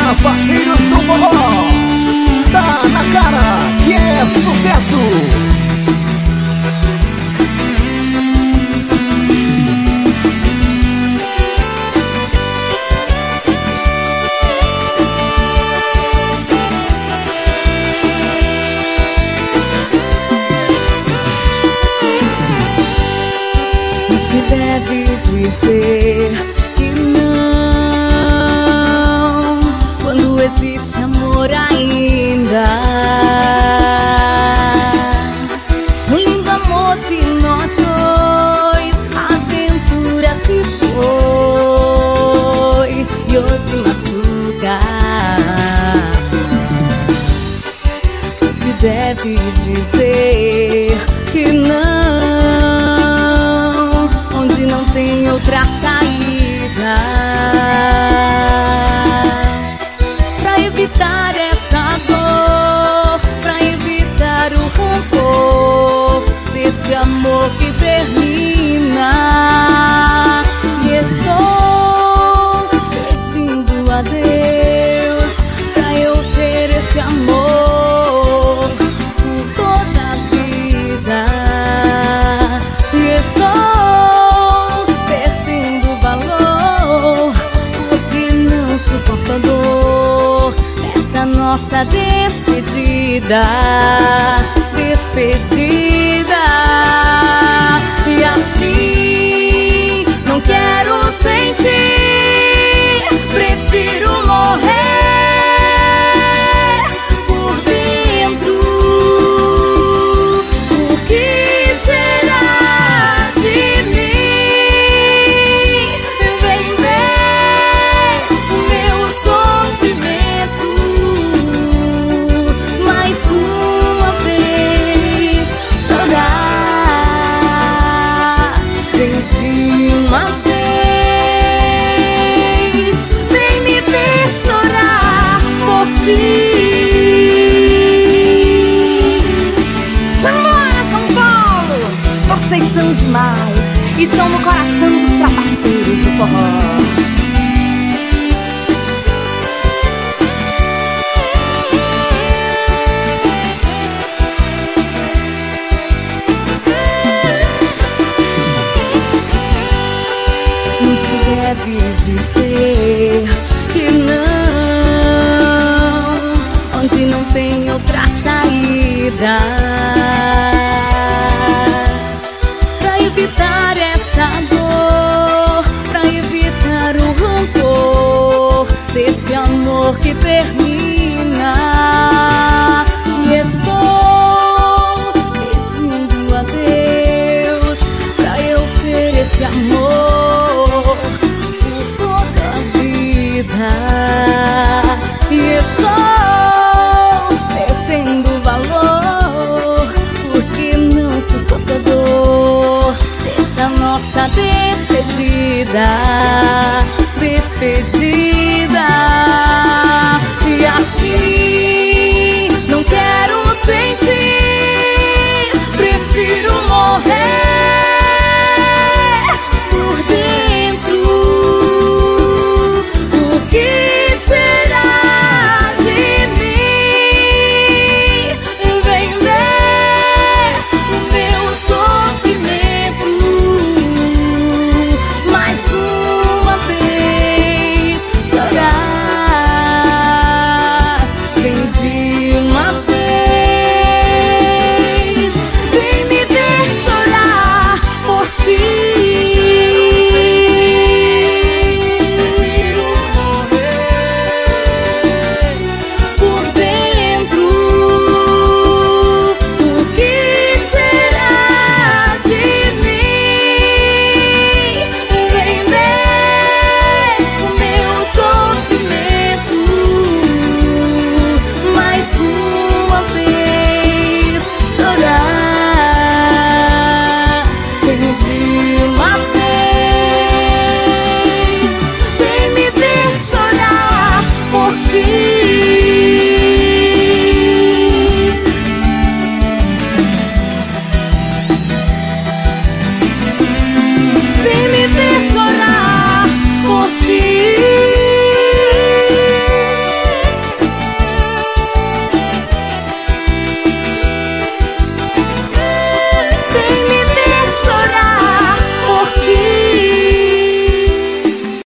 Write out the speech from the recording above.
Parceiros do forró, tá na cara que é sucesso. Você deve dizer que não, quando existe amor ainda. Um lindo amor de nós dois, a aventura se foi e hoje machuca. Você deve dizer que não, onde não tem outra saída. Pra evitar essa dor, pra evitar o rancor desse amor que termina. E estou pedindo a Deus pra eu ter esse amor por toda a vida. E estou perdendo valor porque não suporto a dor dessa nossa despedida. Despedida. E assim não quero sentir, prefiro morrer por dentro. O que será de mim? Vem ver o meu sofrimento mais uma vez chorar. Vem de uma vez, vem me ver chorar por ti. Samora, São Paulo, vocês são demais, estão no coração dos trapaceiros do forró. Não se deve dizer que não, onde não tem outra saída. Pra evitar essa dor, pra evitar o rancor desse amor que termina. E estou pedindo a Deus pra eu ter esse amor por toda a vida. E estou perdendo valor porque não suporto a dor dessa nossa despedida.